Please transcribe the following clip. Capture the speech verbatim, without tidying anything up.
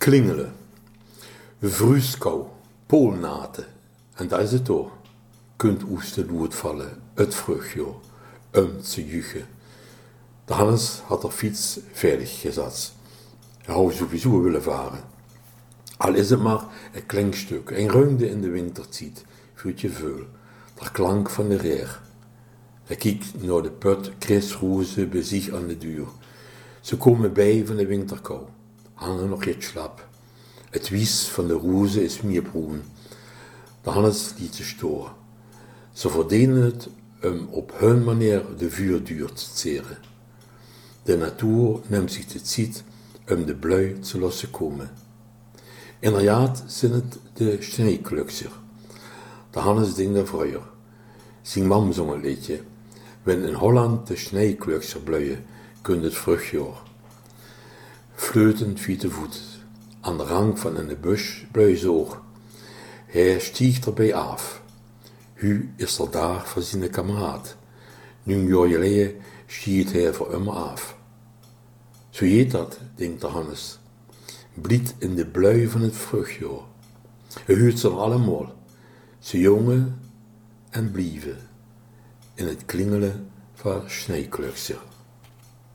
klingelen, vruuskou, poolnaten, en dat is het hoor. Kunt oesten loert vallen, het vruchtje, om te juchen. De Hannes had de fiets veilig gezet. Hij wou sowieso willen varen. Al is het maar een klein stuk, een ruimte in de wintertijd, vuurt je veul, de klank van de reer. Hij kijkt naar de put, krisrozen bij zich aan de deur. Ze komen bij van de winterkou, hangen nog iets slap. Het wies van de rozen is mierbroen. De Hannes liet ze storen. Ze verdienen het om op hun manier de vuurduur te zeren. De natuur neemt zich de tijd om de blui te laten komen. Inderdaad zijn het de sneeuwklukser. De Hannes denkt er vroeger. Zijn mam zong een liedje. Wenn in Holland de sneeuwklukser bluien, kunt het vruchtjaar. Fleutend via de voet. Aan de rang van in de bus bluis oog. Hij stiegt erbij af. Hu is er daar voor zijn kameraad. Nu een jaar geleden stiert hij voor hem af. Zo heet dat, denkt de Hannes. Bliet in de blui van het vruchtjaar. Hij huurt ze allemaal. Ze jongen en blieven. In het klingelen van sneeuwklukser.